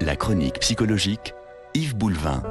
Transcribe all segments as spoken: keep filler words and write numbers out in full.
La chronique psychologique, Yves Boulevin.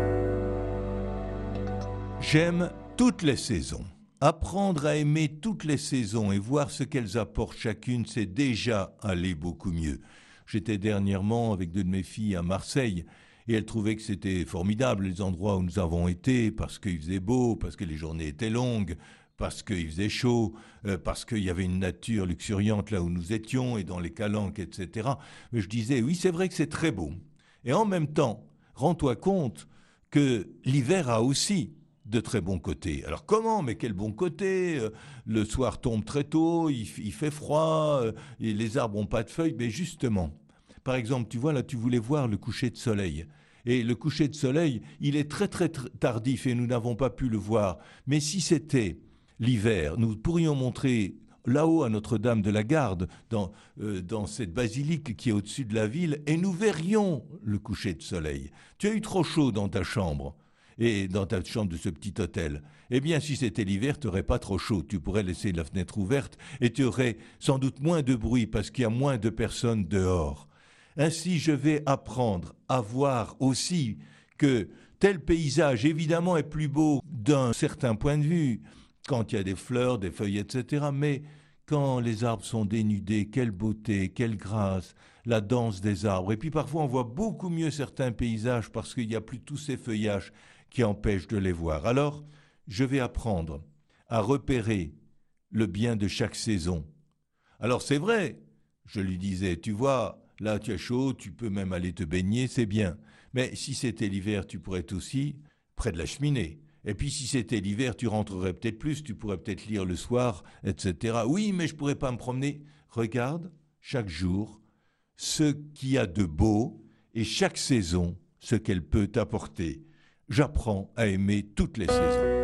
J'aime toutes les saisons. Apprendre à aimer toutes les saisons et voir ce qu'elles apportent chacune, c'est déjà aller beaucoup mieux. J'étais dernièrement avec deux de mes filles à Marseille et elles trouvaient que c'était formidable les endroits où nous avons été parce qu'il faisait beau, parce que les journées étaient longues, parce qu'il faisait chaud, euh, parce qu'il y avait une nature luxuriante là où nous étions et dans les calanques, et cetera. Mais je disais, oui, c'est vrai que c'est très beau. Et en même temps, rends-toi compte que l'hiver a aussi de très bons côtés. Alors comment? Mais quel bon côté? Le soir tombe très tôt, il, il fait froid, et les arbres n'ont pas de feuilles. Mais justement, par exemple, tu vois là, tu voulais voir le coucher de soleil. Et le coucher de soleil, il est très très tardif et nous n'avons pas pu le voir. Mais si c'était l'hiver, nous pourrions montrer là-haut à Notre-Dame de la Garde, dans, euh, dans cette basilique qui est au-dessus de la ville, et nous verrions le coucher de soleil. Tu as eu trop chaud dans ta chambre, et dans ta chambre de ce petit hôtel. Eh bien, si c'était l'hiver, tu n'aurais pas trop chaud. Tu pourrais laisser la fenêtre ouverte et tu aurais sans doute moins de bruit parce qu'il y a moins de personnes dehors. Ainsi, je vais apprendre à voir aussi que tel paysage, évidemment, est plus beau d'un certain point de vue, quand il y a des fleurs, des feuilles, et cetera. Mais quand les arbres sont dénudés, quelle beauté, quelle grâce, la danse des arbres. Et puis parfois, on voit beaucoup mieux certains paysages parce qu'il n'y a plus tous ces feuillages qui empêchent de les voir. Alors, je vais apprendre à repérer le bien de chaque saison. Alors c'est vrai, je lui disais, tu vois, là tu as chaud, tu peux même aller te baigner, c'est bien. Mais si c'était l'hiver, tu pourrais être aussi près de la cheminée. Et puis si c'était l'hiver, tu rentrerais peut-être plus, tu pourrais peut-être lire le soir, et cetera. Oui, mais je ne pourrais pas me promener. Regarde, chaque jour, ce qu'il y a de beau et chaque saison, ce qu'elle peut t'apporter. J'apprends à aimer toutes les saisons.